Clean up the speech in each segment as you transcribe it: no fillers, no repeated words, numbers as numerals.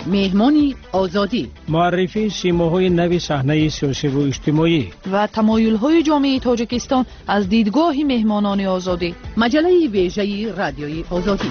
مهمانی آزادی، معرفی سیماهای نوی صحنه سیاسی و اجتماعی و تمایل‌های جامعه تاجیکستان از دیدگاه مهمانان آزادی. مجله ویژه رادیوی آزادی.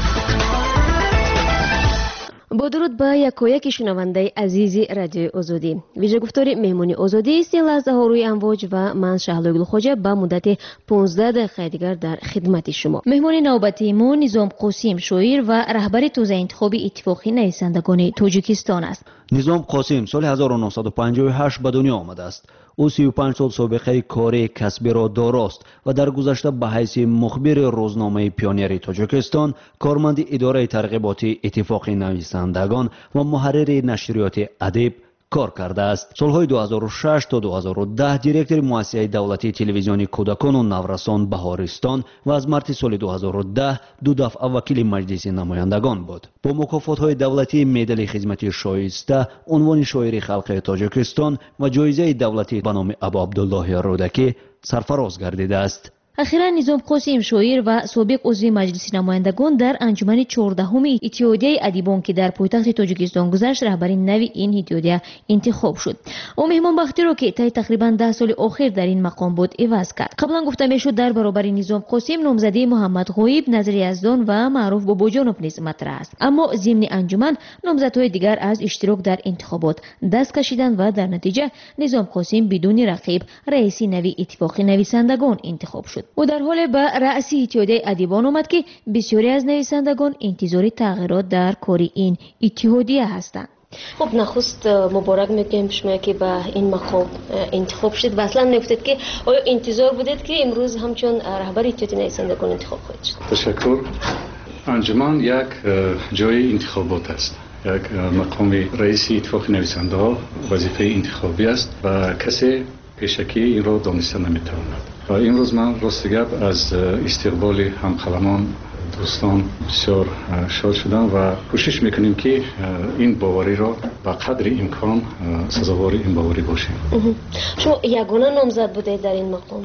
با درود به یکایک شنونده عزیز رادیوی آزادی. ویژه گفتار مهمانی آزادی است لحظه ها روی امواج و من شهلا گلخوجه به مدت 15 دقیقه دیگر در خدمت شما. مهمان نوبتی ما نظام قاسم شاعر و رهبر توزیع انتخابی اتفاقی نویسندگان تاجیکستان است. نظام قاسم سال 1958 به دنیا آمده است. او 35 سال سابقه کاری کسبی را داراست و در گذشته به حیث مخبر روزنامه پیونیر تاجیکستان، کارمند اداره ترغیباتی اتفاق نویسندگان و محرر نشریات ادب کار کرده است. سالهای 2006 تا 2010 دیرکتور مؤسسه دولتی تلویزیونی کودکان و نورسان بهارستان و از مارس سال 2010 دو دفعه وکیل مجلس نمایندگان بود. با مکافات‌های دولتی مدال خدمت شایسته، عنوان شاعر خلق تاجیکستان و جایزه دولتی به نام ابا عبدالله رودکی سرفراز گردیده است. اخیرا نظام قاسم شاعر و سابق عضو مجلس نمایندگان در انجمن 14 اتحادیه ادیبان که در پایتخت تاجیکستان گذشت رهبر نوی این اتحادیه انتخاب شد. او مهمان بختی را که طی تقریبا 10 سال اخیر در این مقام بود عوض کرد. قبلا گفته میشد در برابر نظام قاسم نامزدی محمد غایب، نظر یزدان و معروف باباجانوف نیز مطرح است. اما ضمن انجمن نامزدهای دیگر از اشتراک در انتخابات دست کشیدند و در نتیجه نظام قاسم بدون رقیب رئیس نوی اتفاق نویسندگان انتخاب شد. او در حال به رأس اتحادیه ادیبان آمد که بسیاری از نویسندگان انتظار تغییرات در کار این اتحادیه هستند. خب نخست مبارک میگم شما که به این مقام انتخاب شد و اصلا نگفتید که آیا انتظار بودید که امروز همچون رهبر اتحادیه نویسندگان انتخاب خواهید شد؟ تشکر. انجمن یک جای انتخابات است. یک مقام رئیس اتفاق نویسنده ها وظیفه انتخابی است و کسی پیشکی این را دانسته نمیتواند. و امروز من راست گپ از استقبال همقلمان دوستان بسیار شاد شدم و کوشش میکنیم که این باوری را به قدر امکان سزاوار این باوری باشیم. شما یگانه نامزد بودید در این مقام؟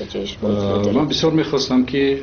من بسیار میخواستم که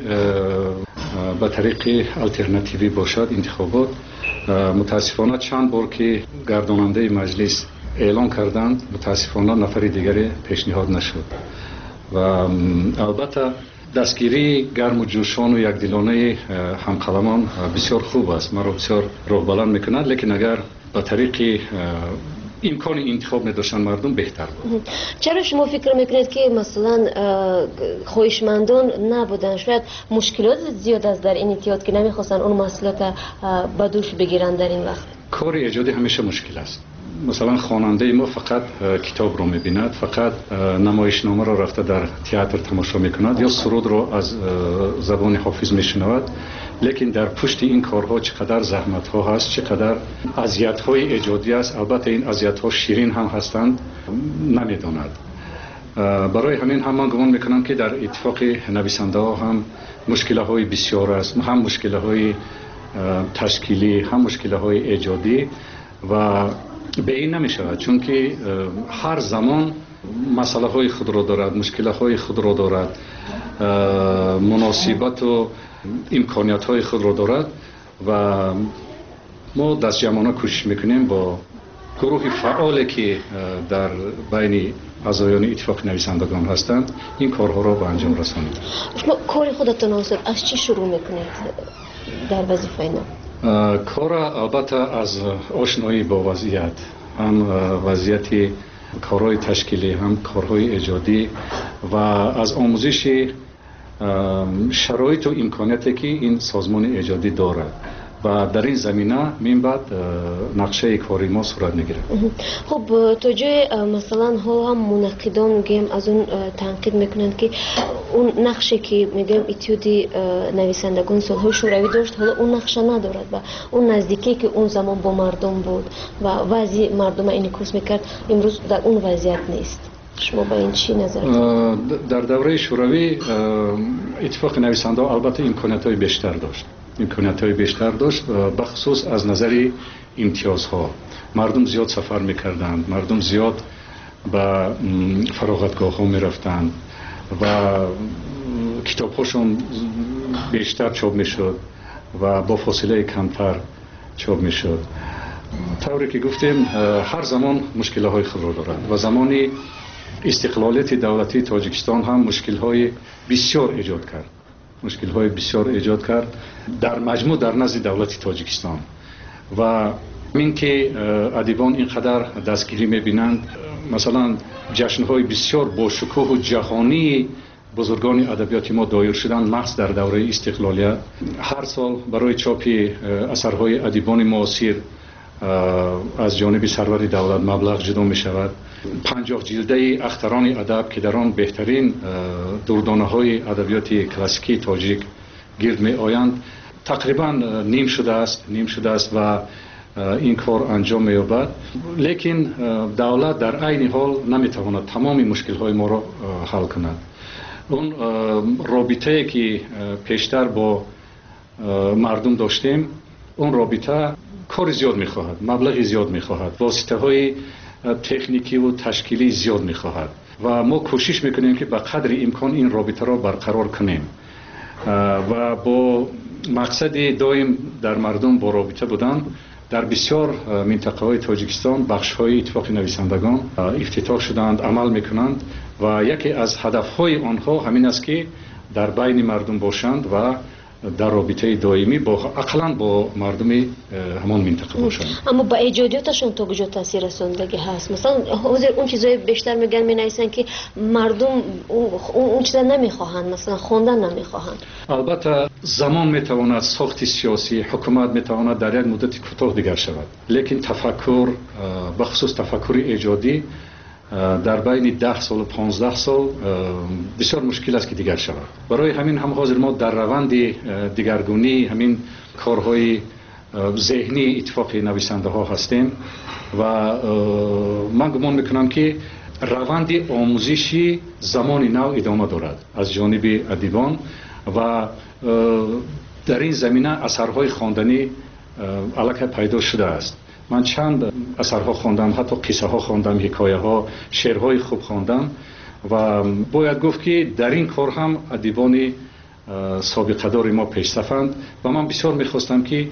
به طریق الटरनेटिवی باشد انتخابات. متاسفانه چند بار که گرداننده مجلس اعلان کردند متاسفانه نفر دیگری پیشنهاد نشد و البته دستگیری گرم و جوشان و یکدلانه همقلمان بسیار خوب است، ما را بسیار روح بلند میکند، لیکن اگر به طریق امکان انتخاب نداشتن مردم بهتر بود. چرا شما فکر میکنید که مثلا خواهشمندان نبودن؟ شاید مشکلات زیاد است در این اتحاد که نمیخواستن اون مسئولات به دوش بگیرن در این وقت؟ کار ایجادی همیشه مشکل است. مثلا خواننده ما فقط کتاب رو میبیند، فقط نمایشنامه را رفته در تئاتر تماشا میکند یا سرود رو از زبان حافظ میشنود، لیکن در پشت این کارها چقدر زحمت ها هست، چقدر اذیت های ایجادی است. البته این اذیت ها شیرین هم هستند نمیداند. برای همین هم من گمان میکنم که در اتفاق نویسنده ها هم مشکل های بسیار است، هم مشکل های تشکیلی هم مشکل های ایجادی و به این نمی شود، چون که هر زمان مسئله های خود را دارد، مشکل های خود را دارد، مناسبت و امکانیت های خود را دارد و ما دست جمعانه کوشش میکنیم با گروه فعالی که در بین اعضایان اتفاق نویسندگان هستند این کارها را به انجام رسانیم. شما کار خودتون از چی شروع میکنید در وظیفه اینا؟ کار البته از آشنایی با وضعیت، هم وضعیت کارهای تشکیلی هم کارهای ایجادی و از آموزش شرایط و امکاناتی که این سازمان ایجادی دارد و در این زمینه من بعد نقشه کاری ما صورت میگیره. خب تا جای مثلا ها هم منقدان میگیم از اون تنقید میکنند که اون نقشه که میگم اتحادیه نویسندگان سالهای شوروی داشت حالا اون نقشه ندارد و اون نزدیکی که اون زمان با مردم بود و وضع مردم انعکاس میکرد امروز در اون وضعیت نیست. شما با این چی نظر دارید؟ در دوره شوروی اتفاق نویسنده البته امکانات‌های بیشتر داشت بخصوص از نظر امتیازها. مردم زیاد سفر میکردند، مردم زیاد به فراغتگاه ها میرفتند و کتاب هاشون بیشتر چاپ میشد و با فاصله کمتر چاپ میشد طوری که گفتیم هر زمان مشکل‌های خود را دارد و زمانی استقلالیت دولتی تاجیکستان هم مشکل‌های بسیار ایجاد کرد در مجموع در نزد دولت تاجیکستان و این که ادیبان اینقدر دستگیری می‌بینند، مثلا جشن‌های بسیار با شکوه و جهانی بزرگان ادبیات ما دایر شدند محض در دوره استقلالیت. هر سال برای چاپ اثرهای ادیبان معاصر از جانب سرور دولت مبلغ جدا می شود. 50 جلده اختران ادب که در آن بهترین دردانه‌های ادبیات کلاسیکی تاجیک گرد می آیند تقریبا نیم شده است و این کار انجام می یابد، لیکن دولت در عین حال نمی تواند تمام مشکل‌های ما را حل کند. اون رابطه که پیشتر با مردم داشتیم، اون رابطه کار زیاد می‌خواهد، مبلغ زیاد می‌خواهد، واسطه‌های تکنیکی و تشکیلی زیاد می‌خواهد و ما کوشش می‌کنیم که به قدر امکان این رابطه را برقرار کنیم و با مقصد دائم در مردم با رابطه بودن. در بسیار منطقه‌های تاجیکستان بخش‌های اتفاق نویسندگان افتتاح شدند، عمل می‌کنند و یکی از هدف‌های آنها همین است که در بین مردم باشند و در رابطه دائمی با اقلاً با مردم همان منطقه باشند. اما با ایجادیاتشون تا کجا تاثیر رساندگی هست؟ مثلا حاضر اون چیزای بیشتر میگن مینویسن که مردم اون چیزا نمیخواهند، مثلا خوندن نمیخواهند. البته زمان میتواند ساخت سیاسی حکومت میتواند در یک مدت کوتاه دیگر شود، لیکن تفکر بخصوص تفکر ایجادی در بین 10 سال و 15 سال بسیار مشکل است که دیگر شود. برای همین هم حاضر ما در روند دیگرگونی همین کارهای ذهنی اتفاق نویسنده ها هستیم و من گمان میکنم که روند آموزشی زمان نو ادامه دارد از جانب ادیبان و در این زمینه اثرهای خواندنی علاقه پیدا شده است. من چند اثرها خواندم، حتی قصه ها خواندم، حکایه ها، شعرهای خوب خواندم و باید گفت که در این کار هم ادیبان سابقه دار ما پیشرفتند و من بسیار میخواستم که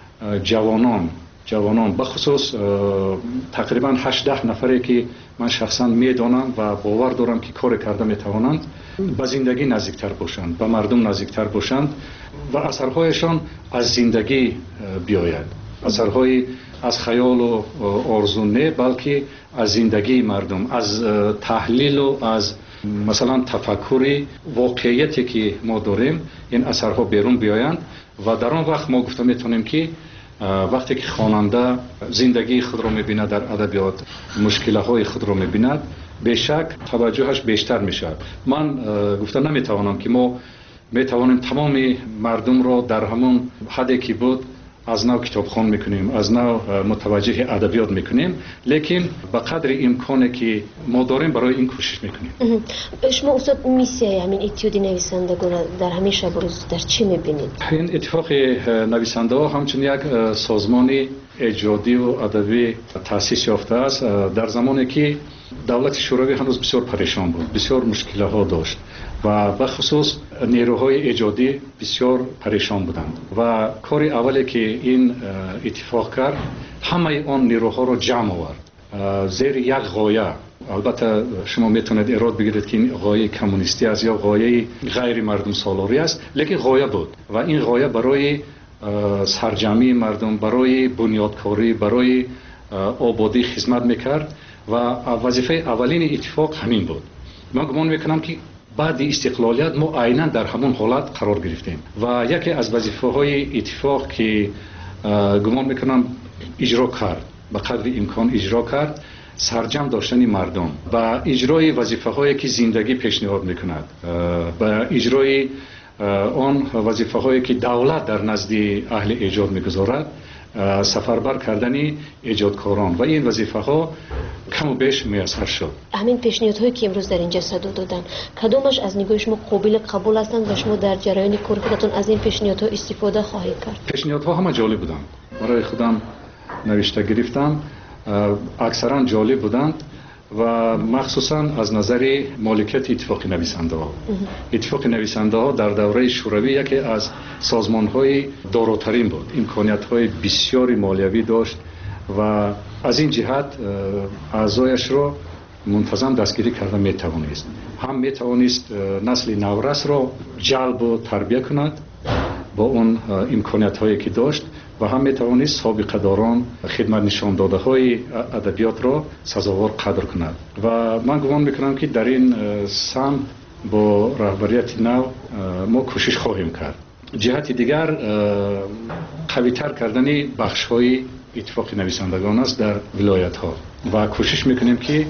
جوانان بخصوص تقریبا 8-10 نفری که من شخصا میدانم و باور دارم که کار کرده میتوانند به زندگی نزدیکتر باشند، به مردم نزدیکتر باشند و اثرهایشان از زندگی بیاید، اثرهای از خیال و آرزو نه، بلکه از زندگی مردم، از تحلیل و از مثلا تفکر واقعیتی که ما داریم این اثرها بیرون بیایند و در آن وقت ما گفته میتونیم که وقتی که خواننده زندگی خود را میبیند در ادبیات، مشکلات خود را میبیند، بیشک توجهش بیشتر میشه. من گفته نمیتوانم که ما میتوانیم تمام مردم را در همون حدی که بود از نو کتابخوان میکنیم، از نو متوجه ادبیات میکنیم، لیکن به قدر امکانی که ما داریم برای این کوشش میکنیم. شما استاد میسیای همین اتیودی نویسندگان در همین شب روز در چی میبینید؟ این اتفاق نویسنده ها همچون یک سازمان ایجادی و ادبی تأسیس یافته است در زمانی که دولت شوروی هنوز بسیار پریشان بود، بسیار مشکلات داشت و به خصوص نیروهای ایجادی بسیار پریشان بودند و کار اولی که این اتفاق کرد همه آن نیروها را جمع آورد زیر یک غایه. البته شما میتونید ایراد بگیرید که این غایه کمونیستی است یا غایه غیر مردم سالاری است، لیکن غایه بود و این غایه برای سرجمعی مردم، برای بنیادکاری، برای آبادی خدمت میکرد و وظیفه اولین اتفاق همین بود. من گمان میکنم که بعد استقلالیت ما عیناً در همون حالت قرار گرفتیم و یکی از وظیفه‌های اتفاق که گمان میکنم اجرا کرد، به قدر امکان اجرا کرد، سرجم داشتن مردم و اجرای وظیفه‌هایی که زندگی پیشنهاد میکند، و اجرای آن وظیفه‌هایی که دولت در نزد اهل ایجاد میگذارد، سفربر کردن ایجادکاران و این وظیفه‌ها کم و بیش میسر شد. همین پیشنهادهایی که امروز در اینجا صدا دادن کدومش از نگاه شما قابل قبول هستند و شما در جریان کار خودتون از این پیشنهادها استفاده خواهید کرد؟ پیشنهادها همه جالب بودند، برای خودم نوشته گرفتم، اکثرا جالب بودند و مخصوصا از نظر مالکیت اتفاق نویسنده ها. اتفاق نویسنده ها در دوره شوروی یکی از سازمان های داراترین بود، امکانیت های بسیاری مالیوی داشت و از این جهت اعضایش را منتظم دستگیری کرده میتوانست. هم میتوانست نسل نورس را جلب و تربیت کند با اون امکانیت هایی که داشت و هم میتوانست سابقه داران خدمت نشان داده های ادبیات را سزاوار قدر کند و من گمان میکنم که در این سمت با رهبریت نو ما کوشش خواهیم کرد. جهت دیگر قوی‌تر کردن بخش های اتفاق نویسندگان است در ولایت ها و کوشش میکنیم که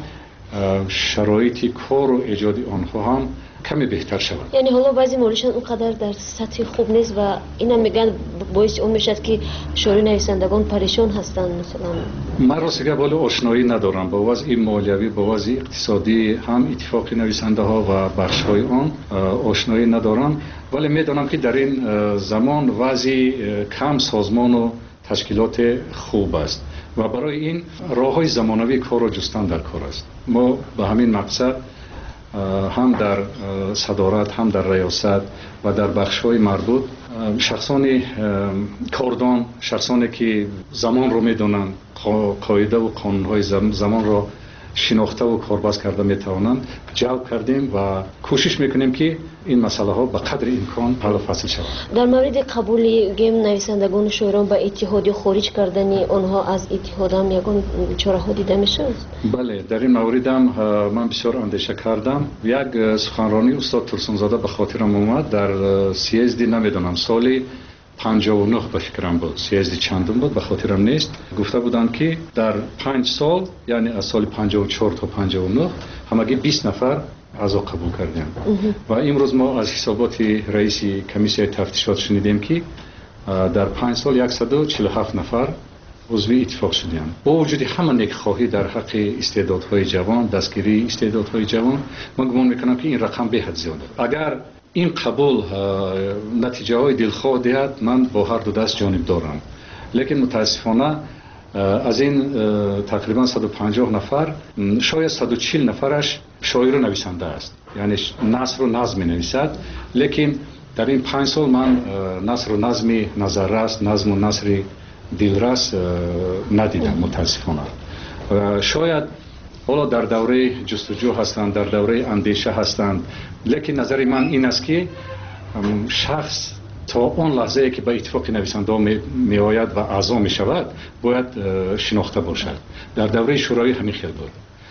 شرایط کار و ایجاد آنها هم کمی بهتر شود. یعنی حالا بعضی موردشان اونقدر در سطح خوب نیست و اینا میگن باعث اون میشد که شورای نویسندگان پریشان هستند. مثلا من راستگه بالا آشنایی ندارم با وضع مالیوی، با وضع اقتصادی هم اتفاق نویسنده ها و بخش های آن آشنایی ندارم، ولی میدانم که در این زمان وضع کم سازمان و تشکیلات خوب است و برای این راه‌های زمانوی کار را جستن در کار است. ما به همین مقصد هم در صدارت هم در ریاست و در بخش‌های مربوط شخصان کاردان، شخصانی که زمان رو میدونن، قاعده و قانون‌های زمان را شناخته و کارباز کرده میتوانند جلب کردیم و کوشش میکنیم که این مسئله ها به قدر امکان حل و فصل شود. در مورد قبول گیم نویسندگان شورا به اتحاد یا خارج کردن آنها از اتحاد هم یگان چاره ها دیده میشه؟ بله، در این مورد هم من بسیار اندیشه کردم. یک سخنرانی استاد ترسونزاده به خاطرم اومد در سیزدی، نمیدونم سالی 59 به فکرم بود، سیزدی چندم بود به خاطرم نیست، گفته بودن که در 5 سال یعنی از سال 54 تا 59 همگی 20 نفر اعضا قبول کردیم و امروز ما از حسابات رئیس کمیسیون تفتیشات شنیدیم که در 5 سال 147 نفر عضو اتفاق شدیم. با وجود همه نیکخواهی در حق استعدادهای جوان، دستگیری استعدادهای جوان، من گمان میکنم که این رقم به حد زیاده. اگر این قبول نتیجه های دلخواه دهد، من با هر دو دست جانب دارم، لیکن متاسفانه از این تقریبا 150 نفر شاید 140 نفرش شاعر و نویسنده است، یعنی نثر و نظم می نویسد، لیکن در این 5 سال من نثر و نظمی نظررس، نظم و نثر دلرس ندیدم متاسفانه. شاید حالا در دوره جستجو هستند، در دوره اندیشه هستند، لیکن نظر من این است که شخص تا اون لحظه که به اتفاق نویسنده می آید و اعضا می شود باید شناخته باشد. در دوره شورای همین خیل بود،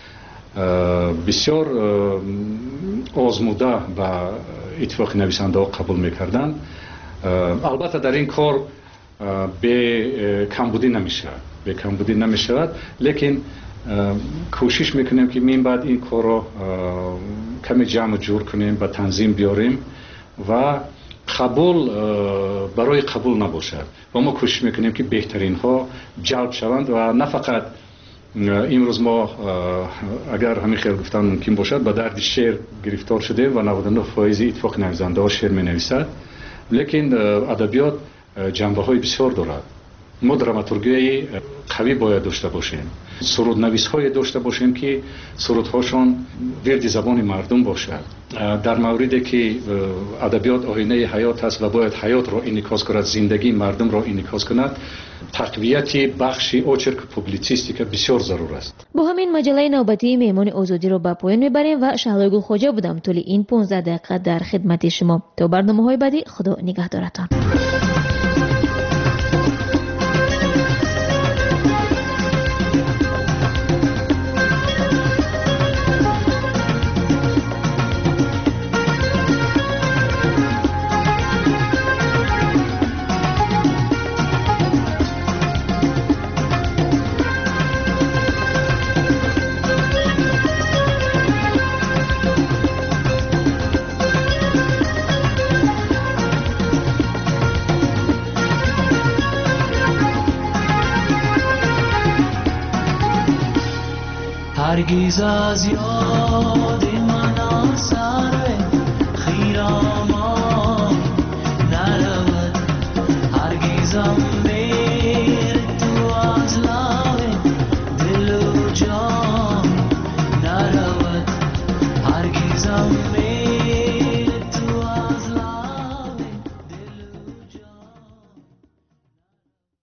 بسیار آزموده و اتفاق نویسنده قبول می کردن. البته در این کار به کمبودی نمی شود، لیکن کوشش میکنیم که من بعد این کار رو کمی جمع جور کنیم، به تنظیم بیاریم و قبول برای قبول نباشد و ما کوشش میکنیم که بهترین ها جلب شوند و نه فقط امروز ما اگر همین خیلی گفتن ممکن باشد به درد شعر گرفتار شده و 99% اتفاق نویسنده ها شعر می نویسد، لیکن ادبیات جنبه های بسیار دارد. ما دراماتورگی قوی باید داشته باشیم، سرود نویس های داشته باشیم که سرودهاشون ورد زبان مردم باشد. در موردی که ادبیات آینه حیات است و باید حیات را انعکاس کند، زندگی مردم را انعکاس کند، تقویت بخش اوچرک پوبلیسیستیک بسیار ضرور است. با همین مجله نوبتی مهمان آزادی رو به پایان میبریم و شهلا گل خواجه بودم طول این 15 دقیقه در خدمت شما. تا برنامه‌های بعدی، خدا نگهدارتان. هرگز از یاد من سر